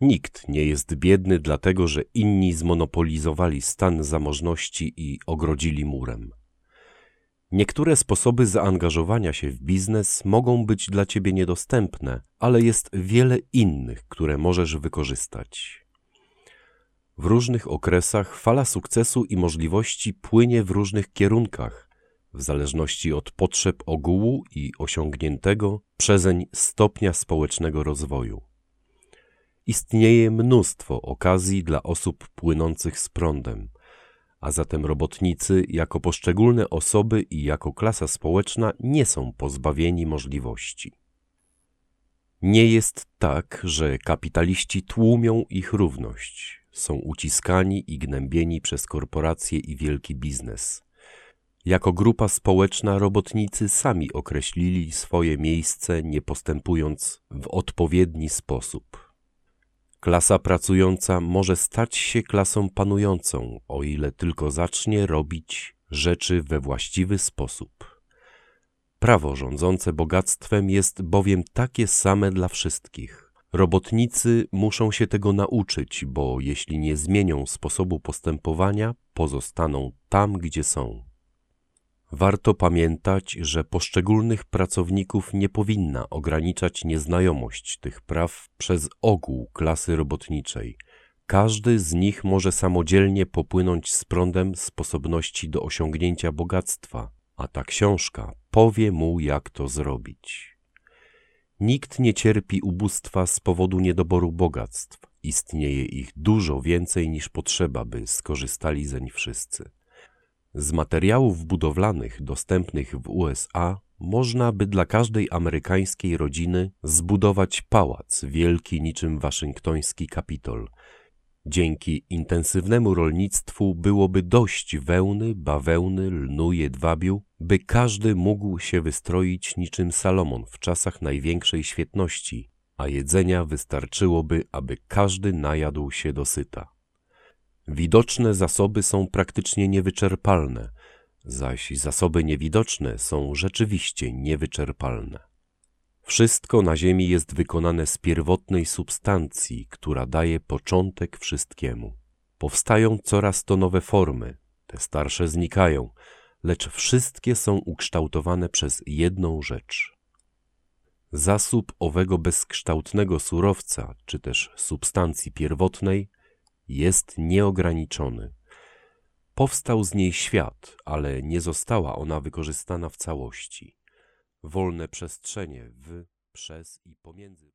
Nikt nie jest biedny dlatego, że inni zmonopolizowali stan zamożności i ogrodzili murem. Niektóre sposoby zaangażowania się w biznes mogą być dla ciebie niedostępne, ale jest wiele innych, które możesz wykorzystać. W różnych okresach fala sukcesu i możliwości płynie w różnych kierunkach, w zależności od potrzeb ogółu i osiągniętego przezeń stopnia społecznego rozwoju. Istnieje mnóstwo okazji dla osób płynących z prądem, a zatem robotnicy jako poszczególne osoby i jako klasa społeczna nie są pozbawieni możliwości. Nie jest tak, że kapitaliści tłumią ich równość, są uciskani i gnębieni przez korporacje i wielki biznes. Jako grupa społeczna robotnicy sami określili swoje miejsce, nie postępując w odpowiedni sposób. Klasa pracująca może stać się klasą panującą, o ile tylko zacznie robić rzeczy we właściwy sposób. Prawo rządzące bogactwem jest bowiem takie same dla wszystkich. Robotnicy muszą się tego nauczyć, bo jeśli nie zmienią sposobu postępowania, pozostaną tam, gdzie są. Warto pamiętać, że poszczególnych pracowników nie powinna ograniczać nieznajomość tych praw przez ogół klasy robotniczej. Każdy z nich może samodzielnie popłynąć z prądem sposobności do osiągnięcia bogactwa, a ta książka powie mu, jak to zrobić. Nikt nie cierpi ubóstwa z powodu niedoboru bogactw. Istnieje ich dużo więcej niż potrzeba, by skorzystali zeń wszyscy. Z materiałów budowlanych dostępnych w USA można by dla każdej amerykańskiej rodziny zbudować pałac wielki niczym waszyngtoński Kapitol. Dzięki intensywnemu rolnictwu byłoby dość wełny, bawełny, lnu, jedwabiu, by każdy mógł się wystroić niczym Salomon w czasach największej świetności, a jedzenia wystarczyłoby, aby każdy najadł się dosyta. Widoczne zasoby są praktycznie niewyczerpalne, zaś zasoby niewidoczne są rzeczywiście niewyczerpalne. Wszystko na ziemi jest wykonane z pierwotnej substancji, która daje początek wszystkiemu. Powstają coraz to nowe formy, te starsze znikają, lecz wszystkie są ukształtowane przez jedną rzecz. Zasób owego bezkształtnego surowca, czy też substancji pierwotnej, jest nieograniczony. Powstał z niej świat, ale nie została ona wykorzystana w całości. Wolne przestrzenie w, przez i pomiędzy